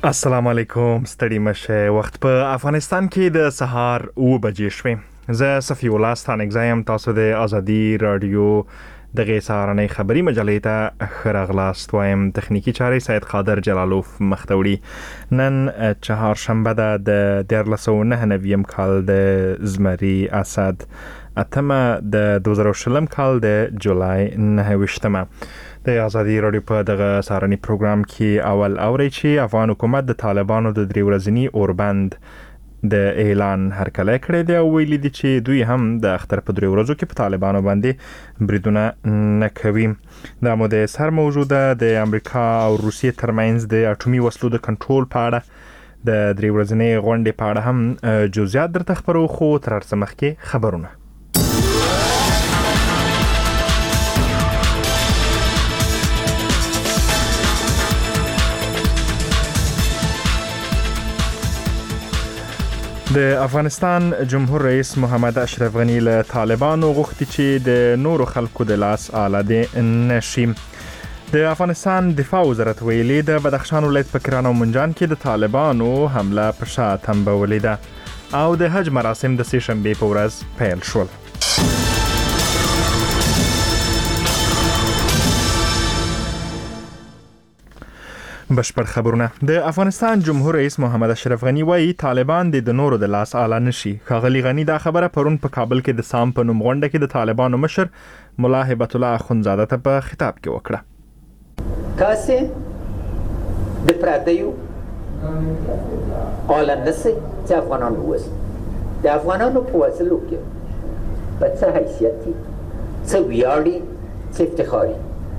السلام علیکم، ستړي مشه. وخت په افغانستان کې د سهار 9 بجې شوې. زه صفی الله ستانګزایم، تاسو د ازادي رادیو دغه سهارنۍ خبری مجلې ته ښه راغلاست وایم. تخنیکی چارې سید قادر جلالوف مختوړي. نن چهارشنبه ده د 1499 کال د زمری اسد اتمه د 2020 کال د جولای 9 د ازادي رادیو په دغه سهارني پروګرام کې اول اوري چې افغان حکومت د طالبانو د 3 ورځنی اوربند د اعلان هرکلی کړی دی او ویلي دي چې دوی هم د اختر په 3 ورځو کې په طالبانو باندې بریدونه نه کوي. دا مو د سر موجوده د امریکا او روسیې ترمنځ د اټومي وسلو د کنټرول په اړه د 3 ورځنی غونډې په اړه هم جزئیات درته خبرو، خو تر هر څه مخکې خبرونه. د افغانستان جمهور رئیس محمد اشرف غنی له طالبانو غوښتي چې د نورو خلکو د لاس آلade نشي. د افغانستان دفاع وزارت ویلي د بدخشان ولایت په کران او منجان کې د طالبانو حمله په شا تنبولې ده او د حج مراسم د سه شنبه په ورځ پیل شول. بشپړ خبرونه. د افغانستان جمهور رئیس محمد اشرف غنی وایي طالبان د نورو د لاس آله نشي. ښاغلي غنی دا خبره پرون په کابل کې د سام په نوم غونډه کې د طالبانو مشر ملا هبت الله اخونزاده ته په خطاب کې وکړه. تاسو د پردیو آله نسي چې افغانان ووسي. د افغانانو په وسلو کې په څه حیثیتي، څه ویاړي، څه افتخاري.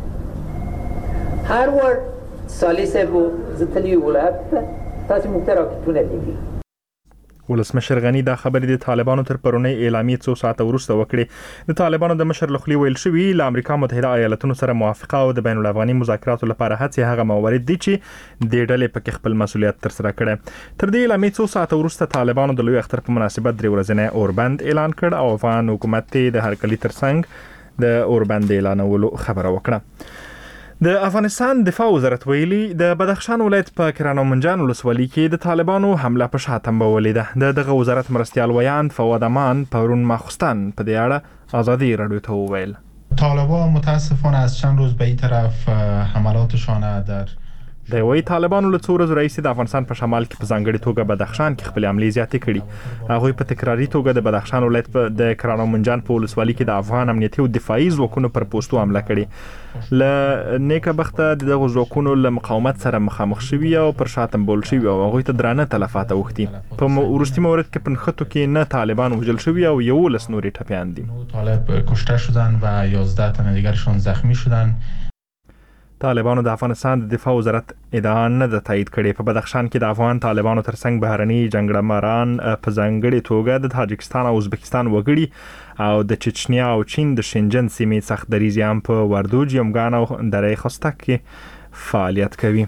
هر ور سالی صاحب زتلی ولایت تاسو مختراکتونه دیږي. ولسمشر غنی دا خبرې د طالبانو تر پرونی اعلامیې 2 ساعته وروسته وکړې. د طالبانو د مشر لخوا ویل شوی له امریکا متحده ایالاتونو سره موافقه او د بین الافغاني مذاکراتو لپاره هڅې هغه موارد دي چې د ډلې په خپل مسولیت تر سره کړي. تر دې اعلامیې 2 ساعته وروسته طالبانو د لوی اختر په مناسبت 3 ورځنی اوربند اعلان کړ او افغان حکومت د هرکلی ترڅنګ د اوربند اعلانولو خبره وکړه. د افغانستان دفاع وزارت ویلي د بدخشان ولایت په کران او منجان ولسوالۍ کې د طالبانو حمله په شا تنبولې ده. دغه وزارت مرستیال ویان فواد امان پرون ماخستان په دې اړه ازادي رادیو ته وویل. طالبان متاسفانه از چند روز به این طرف حملاتشان در د وی طالبانو له 2 ورځې رئیس د افغانستان په شمال کې په ځانګړي توګه بدخشان کې خپل حملې زیاتې کړي. هغه په تکراری توګه د بدخشان ولایت په د کران او منجان په ولسوالۍ کې د افغان امنیتي او دفاعي ځواکونو پر پوسټو حمله کړي. له نیکه بخته دغه ځواکونو له مقاومت سره مخامخ شوي او پر شا تنبول شوي او هغه ته درانه تلفات اوښتي. په ورستي مورد کې په نښتو کې نه طالبان وژل شوي او 11 نورې ټپیان دي. طالب کشته شدن و 11 تن دیگرشون زخمی شدن. طالبانو د افغانستان د دفاع وزارت ادعا نه ده تایید کړې. په بدخشان کې د افغان طالبانو ترڅنګ بهرني جنګړهماران په ځانګړي توګه د تاجکستان او ازبکستان وګړي او د چچنیا او چین د شنجن سیمې سخت دریځ هم په وردوج، یمګان او درې خستک کې فعالیت کوي.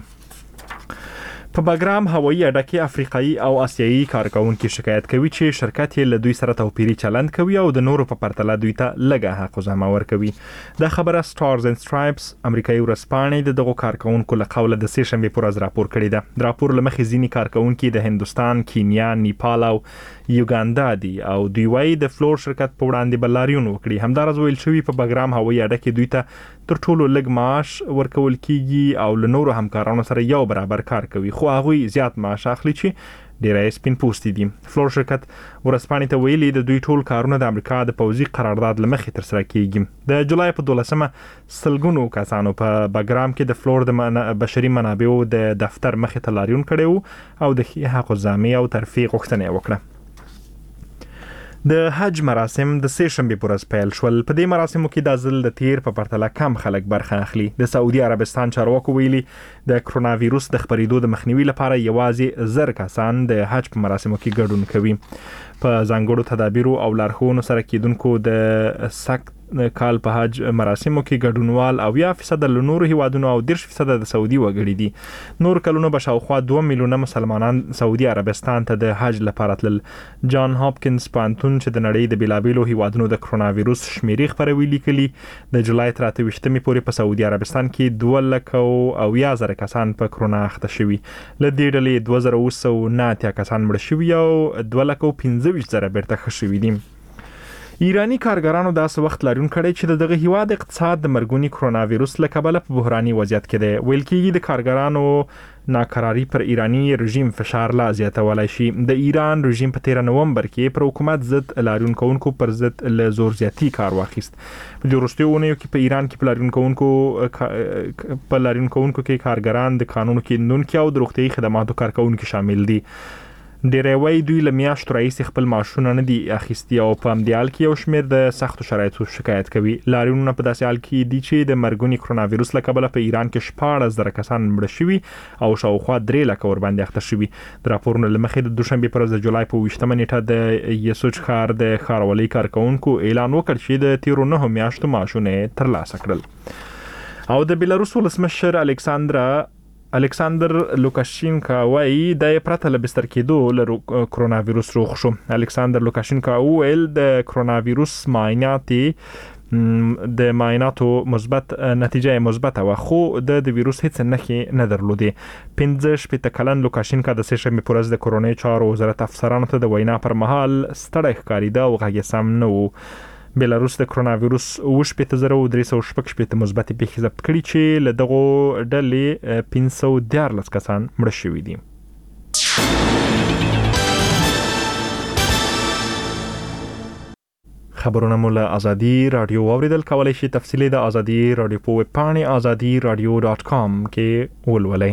په باګرام هوایي اډه کې افریقایي او آسیایي کارکونکو شکایت کوي چې شرکت یې له دوی سره توپیري چلند کوي او د نورو په پرتله دوی ته لږه حق زحمه ورکوي. دا خبره سټارز اند سټرایپس امریکایي ورځپاڼې د دغو کارکونکو له قوله د سه شنبه پر ورځ راپور کړی ده. د راپور لمخې ځینې کارکونکو د هندستان، کینیا، نیپال او یوګاندا دي او دوی وايي د فلور شرکت په وړاندې بلاریون وکړي. همدارس ویل شوی په باګرام هوایي اډه کې دوی ته تر ټولو لږ معاش ورکول کیږي او له نورو همکارانو سره یو برابر کار کوي، خو هغوی زیات معاش اخلي چې ډیری سپین پوستي دي. فلور شرکت ورځپاڼې ته ویلي د دوی ټول کارونه د امریکا د پوځي قرارداد لمخې تر سره کیږي. د جولای په 12مه سلګونو کسانو په باګرام کې د فلور د بشري منابعو د دفتر مخې ته لاریون کړی او د حق الزامي او ترفیع غوښتنه وکړه. د حج مراسم د سه شنبه پر ورځ پیل شول. په دې مراسمو کې د ځل د تیر په پرتله کم خلک برخه اخلي. د سعودي عربستان چارواکو ویلي د کرونا وایروس د خپرېدو د مخنیوي لپاره یوازې 1000 کسان د حج په مراسمو کې ګډون کوي. په ځانګړو تدابیرو او لارښوونو سره کېدونکو د سخت کال په حج مراسمو کې ګډونوال 80% له نورو هیوادونو او 10% د سعودي وګړي دي. نور کلونو به شاوخوا 2 میلیونه مسلمانان سعودي عربستان ته د حج لپاره تلل. جان هاپکینز پانتون چې د نړۍ د بیلابیلو هیوادونو د کرونا وایروس شمیرې خبروي لیکلي د جولای تر 28مې پورې په سعودي عربستان کې 2,000 کسان په کرونا اخته شوي. له دې ډلې 2,209 کسان مړ شوي او 2,25,000 بیرته ښه شوي دي. ایرانی کارګرانو داسې وخت لرون کړی چې دغه هیواد اقتصاد د مرګونی کرونا وایروس له کبله په بحراني وضعیت کې دی. ویل کېږي د کارګرانو ناکراری پر ایرانی رژیم فشار لا زیاتولای شي. د ایران رژیم په 13 نومبر کې پر حکومت ضد لارون کوونکو پر ضد له زور زیاتی کار واخیست. په دې وروستیو اونیو کې په ایران کې په لارون کوونکو کې کارګران د قانون کیندونکو او د روغتي خدماتو کارکونکو شامل دي. ډیروي دوی له میاشتو راهیسې خپل معاشونه نه دي اخیستي او په همدې حال کې یو شمېر د سختو شرایطو شکایت کوي. لاریونونه په داسې حال کې دي چې د مرګونی کرونا وایروس له کبله په ایران کې 14,000 کسان مړه شوي او شاوخوا 3 لکه ورباندې اخته شوي. د راپورونو له مخې د دوشنبه پر ورځ د جولای په 28مه نیټه د یسوج ښار د ښاروالۍ کارکونکو اعلان وکړ چې د تیرو 9 میاشتو معاشونه ترلاسه کړل. او د بیلاروس ولسمشر الکساندر لوکاشینکا وایي د پرته له بستر کېدو له کرونا وایروس روغ شو. الکساندر لوکاشینکا ویل د کرونا وایروس معایناتو مثبت نتیجه مثبت و خو د وایروس هیڅ نښې نه درلودې. 15 کلن لوکاشینکا د سهشنبه پر ورځ د کوروني چارو وزارت افسرانو ته د وینا پر مهال ستړی ښکارېده او غږ سم نه و. بیلاروس د کرونا وایروس 83,316 مثبت پیښې ثبت کړي چې له دغو ډلې 514 کسان مړه شوي دي. خبرونه مو له ازادي رادیو اوریدل کولای شي. تفصیلی د ازادي رادیو په ویب پاڼې azadiradio.com کې ولولئ.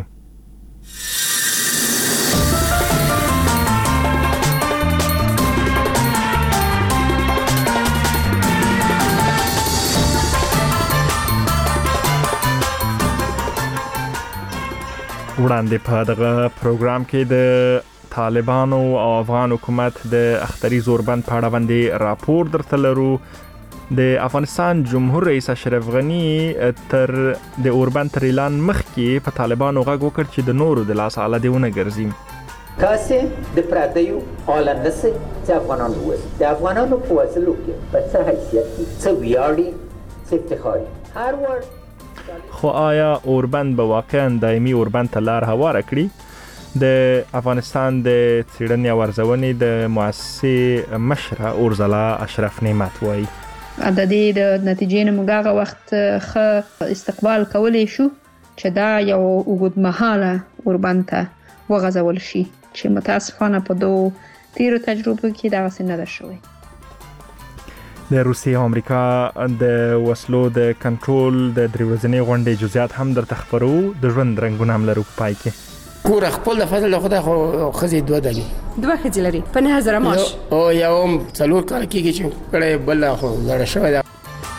وړاندې په دغه پروګرام کې د طالبانو او افغان حکومت د اختری زوربند په اړه باندې راپور درته لرو. د افغانستان جمهور رئیس اشرف غنی تر د اوربند تر اعلان مخکې په طالبانو غږ وکړ چې د نورو د لاس آله دیونه ګرځي. کاسه د پردیو آله نسي چې افغانان ووس د افغانانو په وسلو کې په څه حیثیت څه ویاړي څه افتخاري هر ور. خو آیا اوربند به واقعا دایمي اوربند ته لار هواره کړي؟ د افغانستان د څېړنې او ارزونې د مؤسسې مشره اورزلا اشرف نعمت وایي د دې د نتیجې نه موږ هغه وخت ښه استقبال کولی شو چې دا یو اوږدمهاله اوربند ته وغځول شي چې متاسفانه په دوو تیرو تجربو کې دغسې نه ده شوی. د روسیې او امریکا د وسلو د کنټرول د درې ورځنۍ غونډې جزئیات هم درته خبرو. د ژوند رنګونه هم لرو په پای کې. کور خپل د فضل خدای خو خزي 2 ښځې لري په 9,000 معاش او یو 4 کال کېږي چې کړه بل خو زړه شوی ده.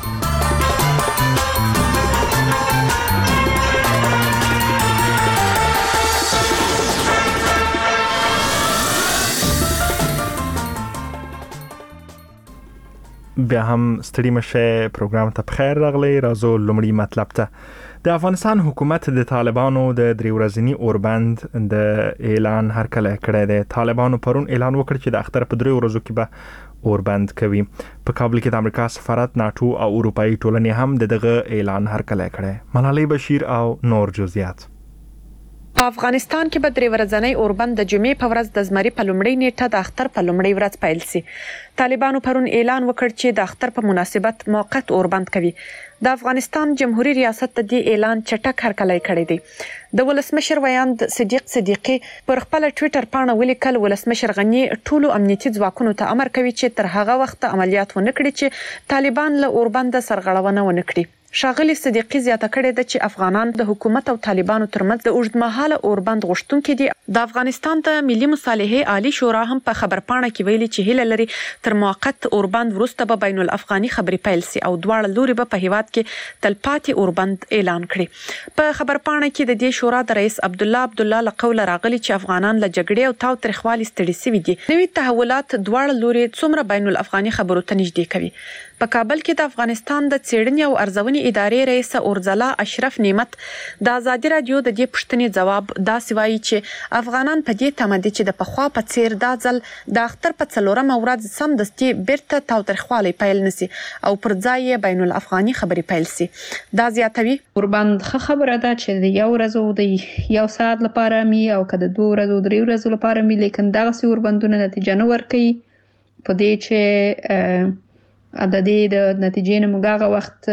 بیا هم ستړي مشه پروګرام ته بخیر راغلی. راځو لومړی مطلب ته. د افغانستان حکومت د طالبانو د 3 ورځني اوربند د اعلان هرکله کړی دی. طالبانو پرون اعلان وکړ چې د اختر په 3 ورځو کې به اوربند کوي. په کابل کې د امریکا سفارت، ناتو او اروپאי ټولنې هم دغه اعلان هرکله کړی. ملالۍ بشیر او نور جزئیات. په افغانستان کې به 3 ورځنی اوربند د جمعې په ورځ د زمري په لومړۍ نیټه د اختر په لومړۍ ورځ پیل شي. طالبانو پرون اعلان وکړ چې د اختر په مناسبت موقت اوربند کوي. د افغانستان جمهوریت ریاست د دې اعلان چټک هرکلی کړی دی. د ولسمشر ویاند صدیق صدیقی پر خپل ټوئیټر پاڼه ولیکل ولسمشر غنی ټولو امنیتي ځواکونو ته امر کوي چې تر هغه وخت عملیات ونه کړي چې طالبان له اوربند سرغړونه ونه کړي. ښاغلي صدیقي زیاته کړې ده چې افغانان د حکومت او طالبانو ترمنځ د اوږدمهاله اوربند غوښتونکي دي. د افغانستان د ملي مصالحې عالی شورا هم په خبرپاڼه کې ویلي چې هیله لري تر موقت اوربند وروسته به بین الافغاني خبرې پیل سي او دواړه لوري به په هیواد کې تلپاتې اوربند اعلان کړي. په خبرپاڼه کې د دې شورا د رئیس عبدالله له قوله راغلي چې افغانان له جګړې او تاوتریخوالي ستړي شوي دي. نوي تحولات دواړه لوري څومره بین الافغاني خبرو ته نږدې کوي. په کابل کې د افغانستان د څېړنې او ارزونې ادارې رئیس اورزلا اشرف نعمت د ازادي رادیو د دې پوښتنې ځواب داسې وایي چې افغانان په دې تمه دي چې د پخوا په څېر دا ځل د اختر په 4مه ورځ سمدستي بیرته تاوتریخوالی پیل نشي او پر ځای یې بین الافغاني خبرې پیل سي. دا زیاتوي اوربند ښه خبره ده چې د یو ورځو د یو ساعت لپاره می او که د 2 ورځو 3 ورځو لپاره می، لیکن دغسې اوربندونه نتیجه نه ورکوي. په دې چې د دې د نتیجې نه موږ هغه وخت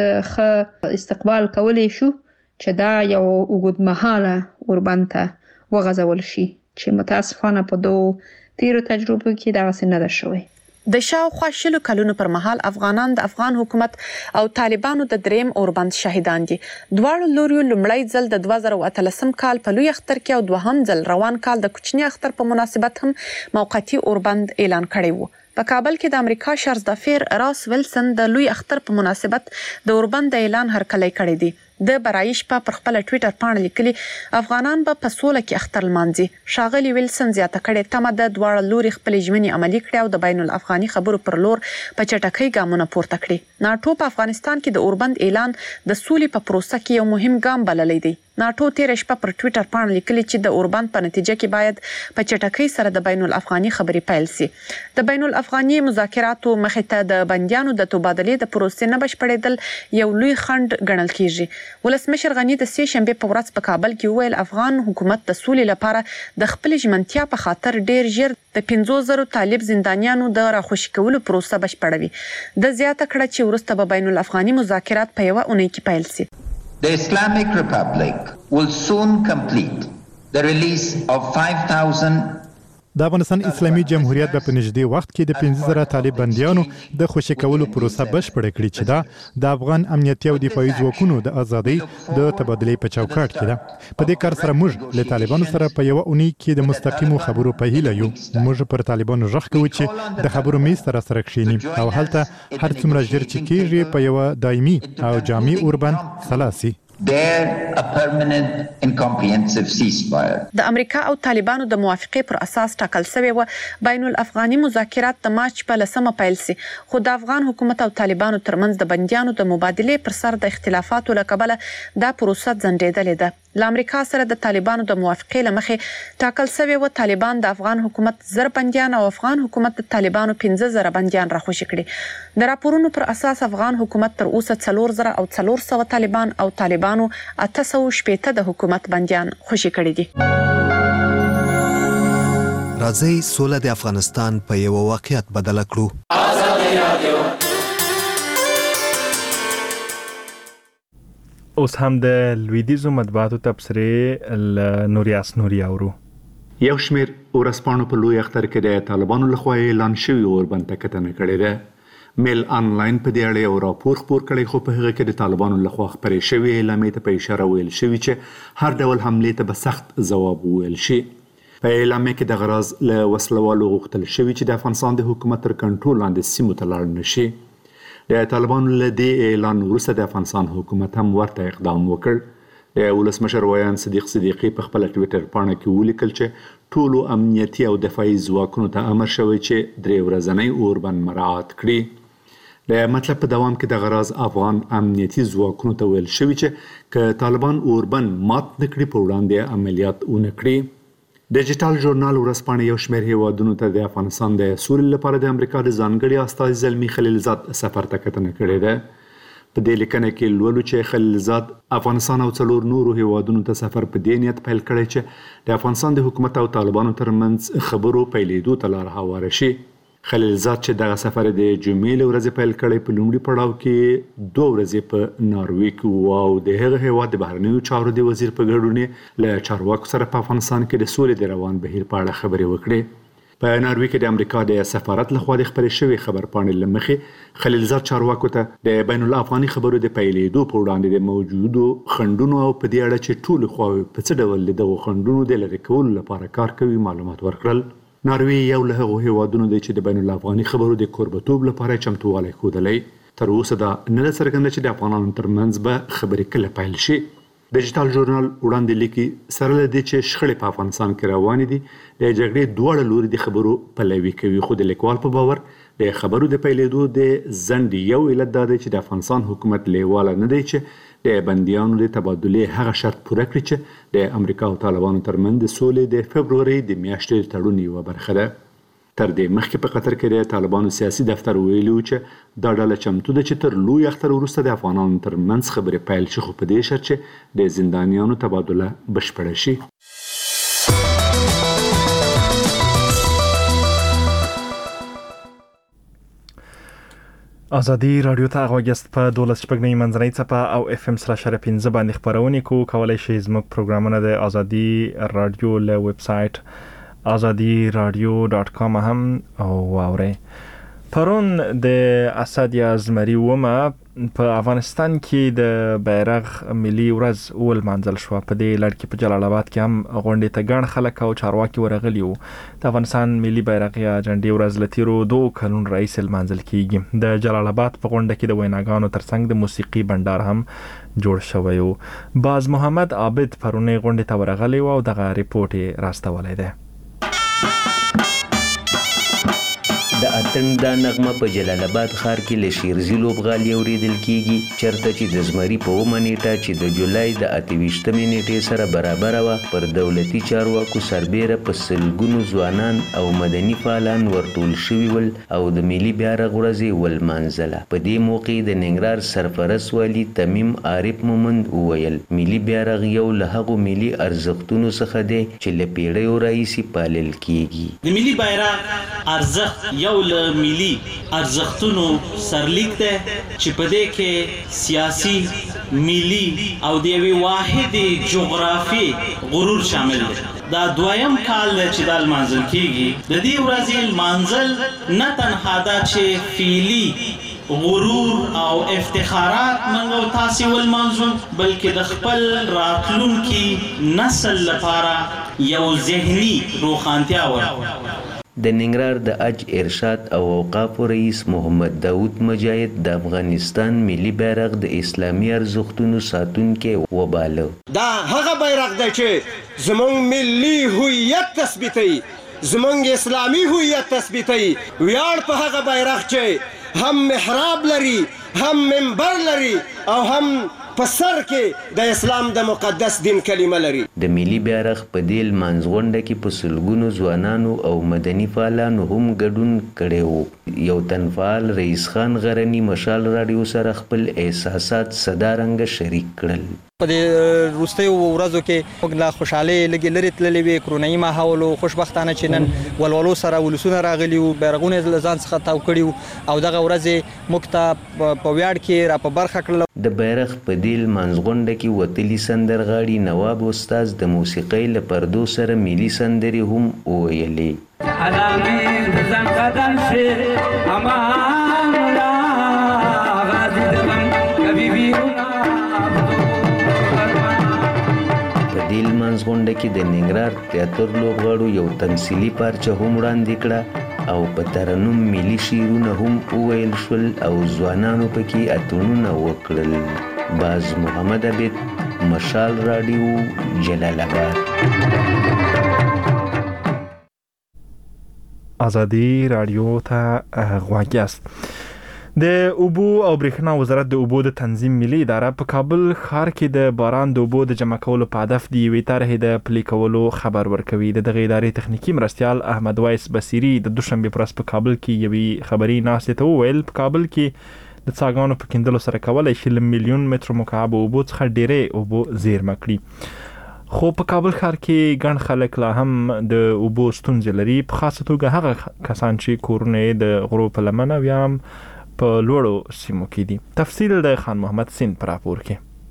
ښه استقبال کولی شو چې دا یو اوږدمهاله اوربند ته وغځول شي چې متاسفانه په 2 تیرو تجربو کې دغسې نه ده شوی. د شاوخوا 20 کلونو پر مهال افغانان د افغان حکومت او طالبانو د دریم اوربند شاهدان دي. دواړو لوریو لومړی ځل د 2013 کال په لوی اختر کې او دوهم ځل روان کال د کوچني اختر په مناسبت هم موقتی اوربند اعلان کړی وو. په کابل کې د امریکا شرزدافیر راس ویلسن د لوی اختر په مناسبت د اوربند اعلان هرکلی کړی دی. د برایش په خپل ټوئیټر باندې لیکلي افغانان به په سوله کې اختر لمانځي. ښاغلي ویلسن زیاته کړې تمه د دواړو لوري خپل ژمنې عملي کړي او د بین الافغاني خبرو پر لور په چټکۍ ګامونه پورته کړي. ناټو په افغانستان کې د اوربند اعلان د سولې په پروسه کې یو مهم ګام بللی دی. ناټو تیر شپه پر ټوئیټر باندې لیکلي چې د اوربند په نتیجه کې باید په چټکۍ سره د بین الافغاني خبرې پیل سي. د بین الافغاني مذاکراتو مخې ته د بندیانو د تبادلې د پروسې نه بشپړېدل یو لوی خنډ ګڼل کیږي. ولسمشر غني د سې شنبې په ورځ په کابل کې وویل افغان حکومت د سولې لپاره د خپل ژمنتیا په خاطر ډیر ژر د 50,000 طالب زندانیانو د راخوشي کولو پروسه بشپړوي. د زیاته کړه چې وروسته به بین الافغاني مذاکرات په یوه اونۍ کې پیل سي. The Islamic Republic will soon complete the release of 5,000 د افغانستان اسلامي جمهوریت په نږدې وخت کې د 15,000 طالب بندیانو د خوشي کولو پروسه بشپړه کړې چې دا د افغان امنیتي او دفاعي ځواکونو د ازادۍ د تبادلې په چوکاټ کې ده. په دې کار سره موږ له طالبانو سره په یو اونۍ کې د مستقیمو خبرو په هیله یو. موږ پر طالبانو غږ کوو چې د خبرو میز سره کښیني او هلته هر څومره ژر چې کېږي په یو دایمي او جامع اوربند سلاسي. a permanent and comprehensive ceasefire. د امریکا او طالبانو د موافقې پر اساس ټاکل شوی و بین الافغاني مذاکرات د مارچ په 10مه پیل سي، خو د افغان حکومت او طالبانو ترمنځ د بندیانو د مبادلې پر سر د اختلافاتو له کبله دا پروسه ځنډېدلې ده. له امریکا سره د طالبانو د موافقې له مخې ټاکل شوی و طالبان د افغان حکومت 1000 بندیان او افغان حکومت د طالبانو 15,000 بندیان راخوشي کړي. د راپورونو پر اساس افغان حکومت تر اوسه 4,000 او 400 طالبان او طالبانو 860 د حکومت بندیان خوشي کړي دي. راځي سوله د افغانستان په یو واقعیت بدل کړو. آزادي رادیو اوس هم د لویدیزو مطبوعاتو تبصرې ل نوریاس نوري اورو. یو شمیر ورسپانو په لوی اختر کې د طالبانو لخوا اعلان شوی اوربند ته کتنه کړې ده. میل انلاین په دې اړه یو راپور خپور کړی، خو په هغه کې د طالبانو لخوا خپرې شوی اعلامیې ته په اشاره ویل شوی چې هر ډول حملې ته به سخت ځواب وویل شي. په اعلامیه کې د غرض له وسلوالو غوښتل شوی چې د افغانستان د حکومت تر کنټرول لاندې سیمو ته لاړ نشي. د طالبانو له دې اعلان وروسته د افغانستان حکومت هم ورته اقدام وکړ. د ولسمشر ویان صدیق صدیقي په خپل ټوئیټر باندې کې ولیکل چې ټولو امنیتي او دفاعي ځواکونو ته امر شوی چې 3 ورځنی اوربند مراعات کړي. د مطلب په دوام کې د غرض افغان امنیتي ځواکونو ته ویل شوی چې که طالبان اوربند مات نکړي په وړاندې عملیات ونه کړي. ډیجیټل ژورنال ورځپاڼه یو شمېر هیوادونو ته د افغانستان د سولې لپاره د امریکا د ځانګړي استازي زلمي خلیلزاد سفر ته کتنه کړې ده. په دې لیکنه کې لولو چې خلیلزاد افغانستان او 4 نورو هیوادونو ته سفر په دې نیت پیل کړی چې د افغانستان د حکومت او طالبانو ترمنځ خبرو پیلېدو ته لار هواره شي. خلیلزاد چې دغه سفر د جمعې له ورځې پیل کړی، په لومړي پړاو کې 2 ورځې په ناروې کې او د هغه هیواد د بهرنیو چارو د وزیر په ګډون له چارواکو سره په افغانستان کې د سولې د روان بهیر په اړه خبرې وکړې. په ناروې کې د امریکا د سفارت لخوا د خبرې شوی خبر پاڼې لمخې خلیلزاد چارواکو ته د بین الافغاني خبرو د پیلېدو په وړاندې د موجودو خنډونو او په دې اړه چې ټول خواوې په څه ډول دغه خنډونو د لرې کولو لپاره کار کوي معلومات ورکړل. ناروې یو له هغو هیوادونو دی چې د بین الافغاني خبرو د کوربتوب لپاره چمتووالی ښودلی. تر اوسه دا نه ده څرګنده چې د افغانانو ترمنځ به خبرې کله پیل شي. ډیجیټل ژورنال وړاندې لیکي سره له دې چې شخړې په افغانستان کې روانې دي د جګړې دواړه لوري د خبرو پلوي کوي، خو د لیکوال په باور د خبرو د پیلېدو د ځنډ یو علت دا دی چې د افغانستان حکومت لیواله نه دی چې د بندیانو د تبادلې هغه شرط پوره کړي چې د امریکا او طالبانو ترمنځ د سولې د فبروري د میاشتې تړون یوه برخه ده. تر دې مخکې په قطر کې د طالبانو سیاسي دفتر ویلي و چې دا ډله چمتو ده چې تر لوی اختر وروسته د افغانانو ترمنځ خبرې پیل شي، خو په دې شرط چې د زندانیانو تبادله بشپړه شي. ازادي رادیو ته غوښتل په 12 منځنۍ څپه او اف ام /15 باندې خبرونه کولای شئ. زموږ پروګرامونه د ازادي رادیو له ویب سټ azadi.radio.com هم واورئ. پرون د اسد یازمری ومه په افغانستان کې د بیرغ ملي ورځ ولمانځل شو. په دې لړ کې په جلال آباد کې هم غونډې ته ګڼ خلک او چارواکي ورغلي وو. د افغانستان ملي بیرغ یا جنډې ورځ له تیرو 2 کلونو راهیسې لمانځل کیږي. د جلال آباد په غونډه کې د ویناګانو ترڅنګ د موسیقي بندر هم جوړ شوی و. باز محمد عابد پرونی غونډې ته ورغلی و او دغه ریپورت یې راستولی دی. د اتن دا نغمه په جلال آباد ښار کې له شیرزي لوبغالي اوریدل کیږي، چرته چې د زمري په 9 نیټه چې د جولای د 28 نیټې سره برابر و پر دولتي چارواکو سربېره په سلګونو ځوانان او مدني فعالان ورټول شوي ول او د ملي بیرغ ورځ ولمانځله. په دې موقع د ننګرهار سرپرست والي تمیم عارف مومند وویل ملي بیرغ یو له هغو ملي ارزښتونو څخه دی چې له پیړیو راهیسې پالل کیږي. د ملي بیرغ ارزښت یو له ملي ارزښتونو سرلیک دی چې په دې کې سیاسي، ملي او د یوې واحدې جغرافي غرور شامل دی. دا دویم کال دی چې دا لمانځل کیږي. د دې ورځې لمانځل نه تنها دا چې فعلي غرور او افتخارات منګو تاسو ولمانځو، بلکې د خپل راتلونکي نسل لپاره یو ذهني روښانتیا ورکوي. د ننګرهار د اج ارشاد او اوقاف رئیس محمد داود مجاهد د افغانستان ملي بیرغ د اسلامي ارزښتونو ساتونکی وباله. دا هغه بیرغ دی چې زموږ ملي هویت تثبیتوي، زموږ اسلامي هویت تثبیتوي. ویاړ په هغه بیرغ چې هم محراب لري، هم منبر لري او هم په سر کې د اسلام د مقدس دین کلمه لري. د ملي بیرغ په دې لمانځغونډه کې په سلګونو ځوانانو او مدني فعالانو هم ګډون کړی و. یو تنفعال رئیس خان غرنی مشال رادیو سره خپل احساسات صدارنګ شریک کړل. په دې وروستیو ورځو کې موږ لا خوشحالۍ لږې لرې تللې وې، کرونایي ماحول و، خوشبختانه چې نن ولولو سره ولسونه راغلي وو، بیرغونه له ځان څخه تاو کړي وو او دغه ورځې موږ ته په ویاړ کې را په برخه کړله. د بیرغ په دې لمانځغونډه کې وتلي سندرغاړي نواب استاد د موسیقۍ له پردو سره ملي سندرې هم وویلې. غونډه کې د ننګرهار تیاتر لوبغاړو یو تمثیلي پارچه هم وړاندې کړه او په ترنم ملي شعرونه هم وویل شول او ځوانانو پکې اتڼونه وکړل. باز محمد عابد، مشال رادیو، جلال آباد. ازادي رادیو ته غوږ یاست. د اوبو او برېښنا وزارت د اوبو د تنظیم ملي اداره په کابل ښار کې د باران د اوبو د جمع کولو په هدف د یوې طرحې د پلي کولو خبر ورکوي. د دغه ادارې تخنیکي مرستیال احمد وایس بصیري د دوشنبې پر ورځ په کابل کې یوې خبري ناستې ته وویل په کابل کې د څاګانو په کیندلو سره کولی شي له میلیون متر مکعب اوبو څخه ډېرې اوبو زیرمه کړي. خو په کابل ښار کې ګڼ خلک لا هم د اوبو ستونزې لري، په خاصه توګه هغه کسان چې کورونه یې د غرو په لمنه یا په لوړو سیمو کې دي. تفصیل د خان محمد سین پر راپور کې.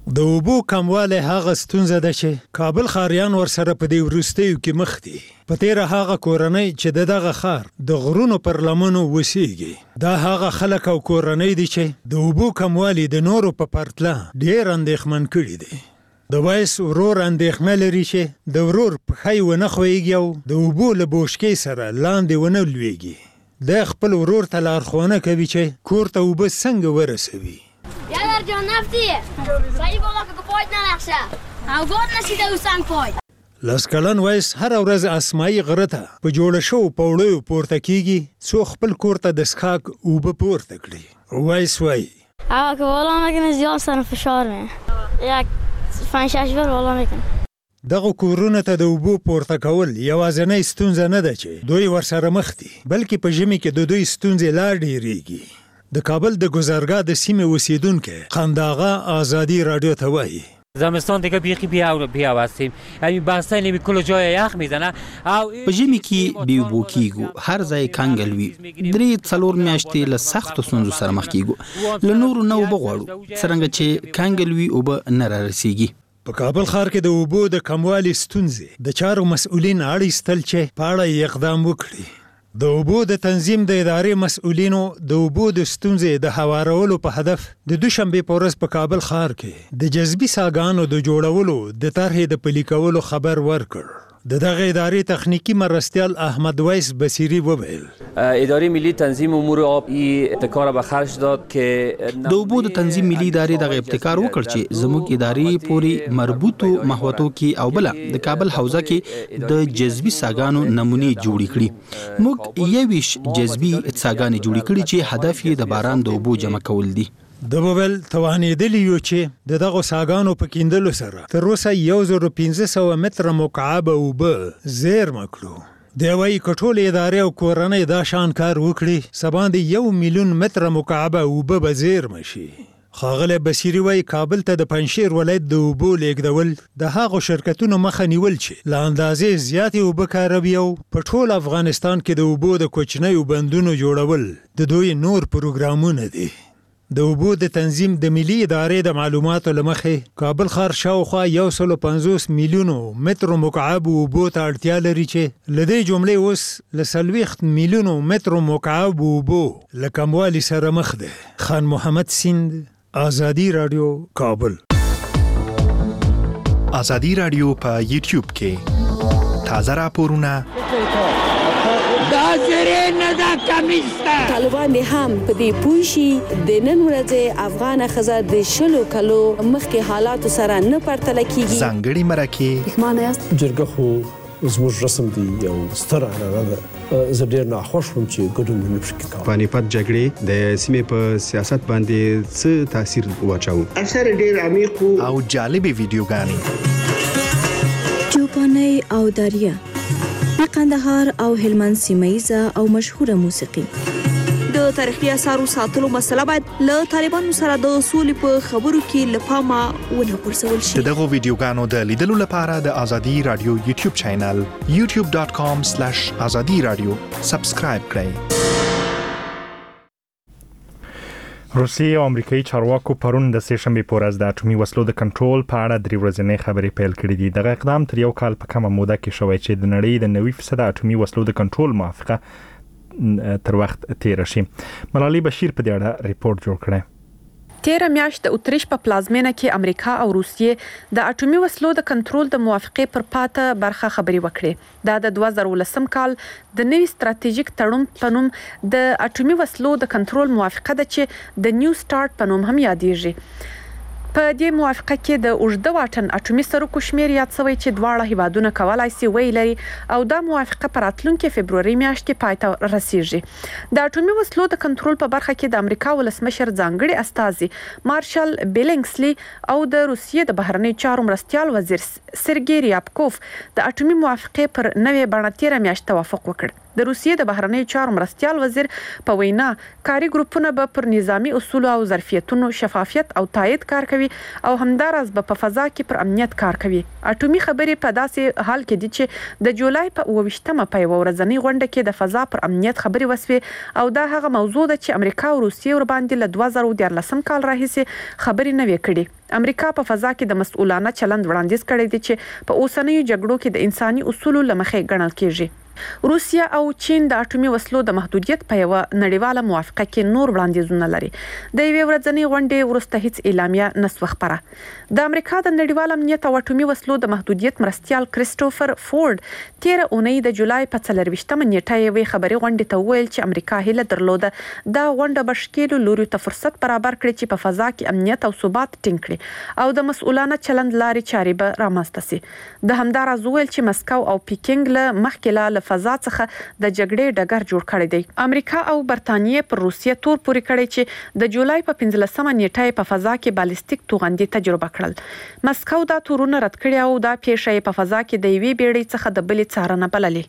د اوبو کموالی هغه ستونزه ده چې کابل ښاریان ورسره په دې وروستیو کې مخ دي. په تېره هغه کورنۍ چې د دغه ښار د غرونو پر لمنو اوسېږي. دا هغه خلک او کورنۍ دي چې د اوبو کموالی د نورو په پرتله ډېر اندېښمن کړي دي. د وایس ورور اندېښنه لري چې د ورور پښی ونه خویږي او د اوبو له بوشکې سره لاندې ونه لویږي. د خپل ورور ته لارښوونه کوي چې کور ته اوبه څنګه ورسوي. یادر جان نفتی سعی بالا که پایت نلخشه او گاد نشیده او سنگ پای. لس کلن وایس هر ورځ اسماعي غره ته په جوړه شو پوړیو پورته کیږي څو خپل کور ته د څښاک اوبه پورته کړي. وایس وایي اما که والا میکنه زیاد سر فشار می یک 5-6 ور والا میکنه. دغه کورونه ته د اوبو پورته کول یوازینۍ ستونزه نه ده چې دوی ورسره مخ دي، بلکې په ژمي کې د دوی ستونزې لا ډېرېږي. د کابل د گذرگاه د سیمې اوسیدونکی خنداغه آزادی رادیو ته وایي زمستان دیگه بیخی بیا هستیم، یعنی بستن نمی کل جای یخ میزنه. په ژمي کې بیا اوبو کیږو، هر ځای کنګل وي. 3-4 میاشتې له سختو ستونزو سره مخ کیږو، له نورو نه اوبه غواړو څرنګه چې کنګل وي اوبه نه رارسیږي. په کابل ښار کې د اوبو د کموالي ستونزې د چارو مسؤلین اړ ایستل چې په اړه یې اقدام وکړي. د اوبو د تنظیم د ادارې مسؤلینو د اوبو د ستونزې د هوارولو په هدف د دوشنبې په ورځ په کابل ښار کې د جذبي څاګانو د جوړولو د طرحې د پلي کولو خبر ورکړ. د دغه ادارې تخنیکی مرستیال احمد ویس بصیری وویل اداره ملی تنظیم امور آب این ابتکار به خرج داد که د اوبو د تنظیم ملی ادارې دغه ابتکار وکړ چې زموږ ادارې پورې مربوطو محوطو کې او بل د کابل حوزه کې د جذبي څاګانو نمونې جوړې کړي. موږ 21 جذبي څاګانې جوړې کړي چې هدف یې د باران د اوبو جمع کول دي. د بوبل توانېدلی یو چې د دغه څاګانو په کیندلو سره تر اوسه 1500 متره مکعب اوبه زیرمه کړو. د وایي کټول ادارې او کورنۍ دا شان کار وکړي سبا د 1 میلیون متره مکعب اوبه به زیرمه شي. ښاغلی بصیري وایي کابل ته د پنجشیر ولایت د اوبو لیږدول د هغو شرکتونو مخه نیول چې له اندازې زیاتې اوبه کاروي او په ټول افغانستان کې د اوبو د کوچنیو بندونو جوړول د دوی نور پروګرامونه دي. د اوبو د تنظیم د ملي ادارې د معلوماتو له مخې کابل ښار شاوخوا 150 میلیونو مترو مکعب اوبو ته اړتیا لري چې له دې جملې اوس له 40 میلیونو مترو مکعب اوبو له کموالي سره مخ ده. خان محمد سیند، آزادی رادیو، کابل. آزادی رادیو په یوټیوب کې تازه راپورونه طالبان هم په دې پوه شي د نن ورځې افغان ښځه د 20 کلو مخکې حالاتو سره نه پرتله کیږي. ځانګړي مرکې معنی است جرګه خو زموږ رسم دی یو ستر عنعنه ده. زه ډېر ناخوښ وم چې ګډون نه شي کولی. پانیپت جګړې د سیمې په سیاست باندې څه تاثیر واچاوه؟ اثر ډېر عمیق او جالبې ویډیوګانې چوپانۍ او دریا د قندهار او هلمند سیمه‌ایزه او مشهوره موسیقي. د تاریخي اثارو ساتلو مسله باید له طالبانو سره د سولې په خبرو کې له پامه ونه غورځول شي. دغه ویډیوګانو د لیدلو لپاره د آزادی رادیو یوټیوب چینل youtube.com/azadiradio سبسکرایب کړئ. روسیې او امریکایي چارواکو پرون د سهشنبې په ورځ د اټومي وسلو د کنټرول په اړه 3 ورځې خبرې پیل کړې دي. دغه اقدام تر یو کال په کمه موده کې شوی چې د نړۍ د 90% اټومي وسلو د کنټرول موافقه تر وخت تیر شي. ملالۍ بشیر په دې اړه ریپورت جوړ کړی. تیر میاشت د اتریش په پلازمینه کې امریکا او روسیې د اټومي وسلو د کنټرول د موافقې پر پاته برخه خبرې وکړې. دا د 2019 کال د نوي ستراتیژیک تړون په نوم د اټومي وسلو د کنټرول موافقه ده چې د نیو سٹارټ په نوم هم یادېږي. په دې موافقه کې د اوږده واټن اټومي سرکو شمیر یاد شوی چې دواړه هیوادونه کولای شي ویلري او دا موافقه پر راتلونکي فبروري میاشت کې پای ته رسیږي. د اټومي وسلو د کنټرول په برخه کې د امریکا ولسمشر ځانګړي استازي مارشال بیلینګسلي او د روسیې د بهرنیو چارو مرستیال وزیر سرګی ریابکوف د اټومي موافقې پر نوې بڼه تیر میاشت توافق وکړ. د روسیې د بهرنیو چارو مرستيال وزیر په وینا کاري ګروپونه به پر نظامی اصول او ظرفیتونو شفافیت او تایید کار کوي او همدارس به په فضا کې پر امنیت کار کوي. اټومي خبرې په داسې حال کې دي چې د جولای په 28مه په یو ورځنی غونډه کې د فضا پر امنیت خبرې وسوي او دا هغه موضوع ده چې امریکا او روسیې ور باندې له 2014 کال راهیسې خبرې نه وې کړې. امریکا په فضا کې د مسؤلانه چلند وړاندیز کړی دی چې په اوسنیو جګړو کې د انساني اصولو لمخې ګڼل کیږي. روسیا او چین د اټومي وسلو د محدودیت په یو نړیواله موافقه کې نور وړاندیزونه لري. د یوې ورځنۍ غونډې وروسته هیڅ اعلامیه نسو خبره. د امریکا د نړیوال امنیت او اټومي وسلو د محدودیت مرستيال کریسټوفر فورد 13 اونۍ د جولای په 24مه نیټه یې خبري غونډې ته ویل چې امریکا هیله درلوده دا غونډه بشکیل لوري ته فرصت برابر کړي چې په فضا کې امنیت او ثبات ټینګ کړي او د مسؤلانه چلند لارې چارې به رامنځته شي. د همدارز ویل چې مسکو او پیکینګ له مخکې له فضا څخه د جګړې ډګر جوړ کړی دی. امریکا او برتانیې پر روسیې تور پورې کړی چې د جولای په 15مه نیټه په فضا کې بالستیک توغندي تجربه کړل. مسکو دا تورونه رد کړی او دا پیښه په فضا کې د یوې بیړۍ څخه د بلې څارنه بللې.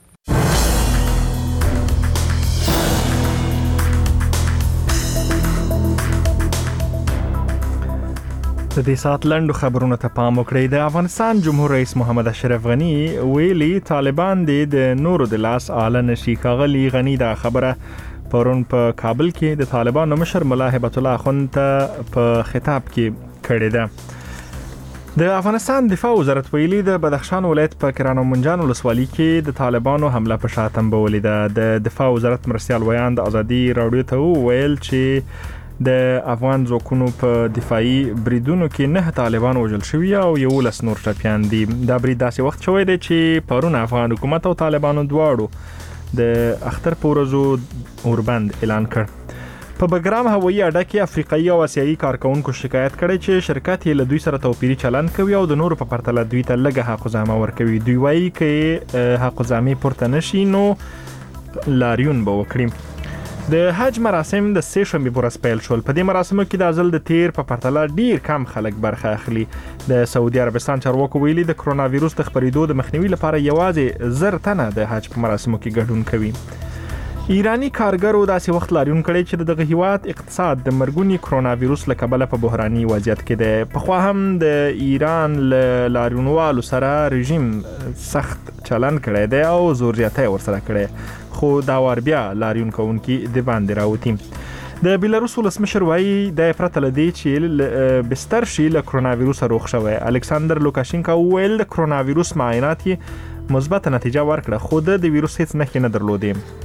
د دې سات لنډو خبرونو ته پام وکړئ. د افغانستان جمهور رئیس محمد اشرف غنی ویلي طالبان د نورو د لاس آله نشي. ښاغلي غنی دا خبره پرون په کابل کې د طالبانو مشر ملا هبت الله خان ته په خطاب کې کړې ده. د افغانستان دفاع وزارت ویلي د بدخشان ولایت په کرانو منجان ولسوالۍ کې د طالبانو حمله په شاتم بولې ده. د دفاع وزارت مرستيال ویان د ازادي رادیو ته ویل چې د افغان ځواکونو په دفاعي بریدونو کې 9 طالبان وژل شوي او 11 نور ټپیان دي. دا برید داسې وخت شوی دی چې پرون افغان حکومت او طالبانو دواړو د اختر په ورځو اوربند اعلان کړ. په بګرام هوایي اډه کې افریقایي او آسیایي کارکونکو شکایت کړی چې شرکت یې له دوی سره توپیري چلند کوي او د نورو په پرتله دوی ته لږه حقوقزامه ورکوي. دوی وایي چې حقوقزامې پورته نشي نو لاریون به وکړي. د حج مراسم د سه شنبه پر پیل شول. په دې مراسمو کې د ازل د تیر په پرتله ډیر کم خلک برخه اخلي. د سعودي عربستان چارواکو ویلي د کرونا وایروس د خپرېدو د مخنیوي لپاره یوازې 1000 تنه د حج په مراسمو کې ګډون کوي. ایرانی کارګرو داسې وخت لاریون کړی چې دغه هیواد اقتصاد د مرګونی کرونا وایروس له کبله په بحراني وضعیت کې دی. په خو هم د ایران لاریونوالو سره رژیم سخت چلن کړی دی او زور زیاتی ورسره کړی خو دا وار بیا لاریون کوونکي د باندې راوتی. د بیلاروس ولسمشر وایي د پرته لدی چې بستر شي له کرونا وایروس روغ شوی. الکساندر لوکاشینکا ویل د کرونا وایروس معاینات مثبت نتیجه ورکړه خو د وایروس هیڅ نښې نه درلودې.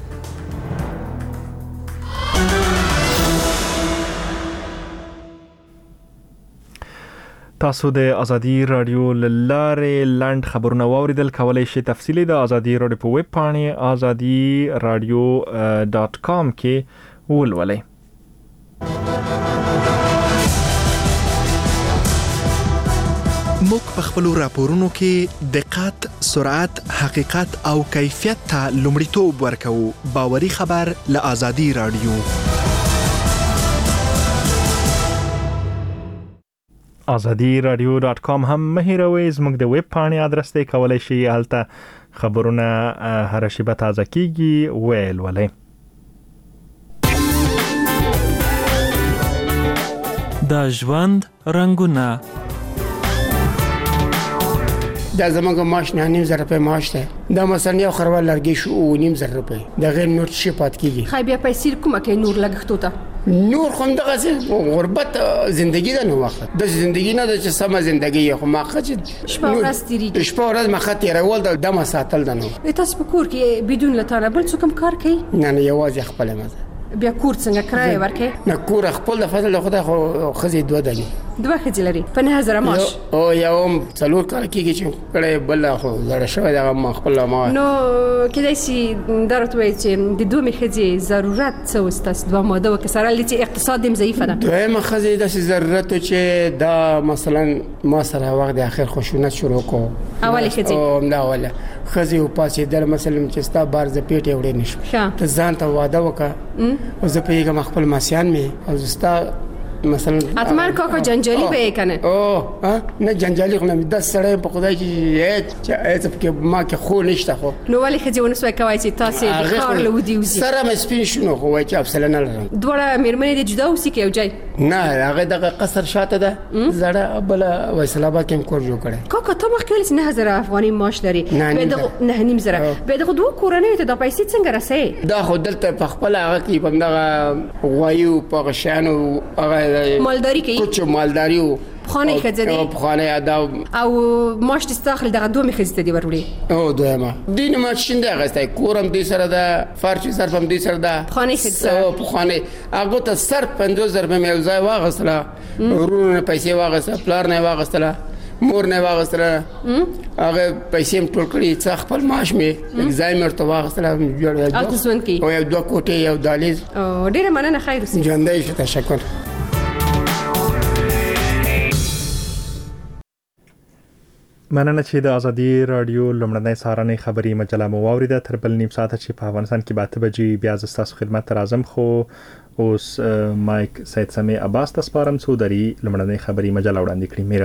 تاسو د ازادي رادیو لاره لاند خبرونه واوریدل. کولای شئ تفصیلی د ازادي رادیو په ویب پاڼه azadiradio.com کې ولولئ. موږ په خپل راپورونو کې دقت، سرعت، حقیقت او کیفیت ته لومړیتوب ورکوو. باوري خبر له ازادي رادیو. azadiradio.com هم مهیروي. زموږ د ویب پاڼې آدرس دی. کولای شئ هلته خبرونه هر شیبه تازه کیږي ولولئ. د ژوند رنگونه. دا زمونږ معاش 9.5 روپۍ معاش دی. دا مثلا یو خروال لرګي شو 9.5 روپۍ. د غیر نور شي پات کیږي. خای بیا پیسې کومه کې نور لګښتو ته نور خو دغه غربت زندگی ده نو وخت د زندگی نه د چې سم زندگی خو ما خچ شپه ورځ تیریږي. شپه ورځ ما خط تیرول د دمه ساتل ده نو. تاسو په کور کې بدون لټانه بل څه کوم کار کوي؟ نه یوازې خپل مزه. بیا کور څنګه کرای ورکې؟ نه کور خپل د فضل خدای خو خزي 2 دني 2 خزي لري په 9000 معاش. او یوم څلور کال کېږي چې کړه بل خو زړه شوی دا ما خپل ما نو کله چې درته وایي چې د 2 خزي ضرورت څه واستاس 2 ماده وکسره لته اقتصاد هم ضعیف ده. دویمه خزي د ضرورت چې دا مثلا ما سره وخت د اخر خشونت شروع کو اوله خزي او نه اوله خزي او پاسې در مثلا چې ستا بار ز پیټه وړې نشو ته ځان ته واده وکړه او زه پیګه خپل ماسیان می او زستا مثلا اتمن کاکا جنجالی به کنه نه جنجالی خو نه 10 سړی په خدای چې هیڅ کې ما کې خو نشته خو نو ولې خځې ونسوي کوي چې تاسو د کار له ودی وزي سره مې سپین شنو خو وای چې افسله نه لرم دوړه میرمنې د جدا اوسې کې یو ځای نه هغه دغه قصر شاته ده زړه بل وایسل آباد کې کور جوړ کړي کاکا ته مخکې ول 9000 افغاني معاش لري به دغه 9.5 به دغه دوه کورنۍ ته د پیسې څنګه رسې دا خو دلته په خپل هغه کې په دغه غوایو په غشانو هغه مالداري کوي کوچ مالداري خانه خځدي په خانه ادا او معاش دستاخل دغه دوه خځته دی ورولي او دویمه دین ما شینده غسته کورم دې سره ده فرچ صرفم دې سره ده خانه خځه په خانه هغه ته صرف 50000 مې یو ځای واغسله ورونه پیسې واغسله پلار نه واغسله مور نه واغسله هغه پیسې هم ټول کړی څخ خپل معاش مې ایگزام ورته واغسله جوړ او یو دوه کوټې یو دالیز او ډیره مننه خیر اوسې ژوندۍ شه تشکر مننه چې د ازادي رادیو لومړنۍ سهارنۍ خبري مجله مو واوریده تر بل نیم ساعت چې په افغانستان کې به 8 بجې بیا تاسو خدمت راځم خو اوس مایک سید سمي عباس تاسو پارم سودري لومړنۍ خبري مجله وړاندې کړې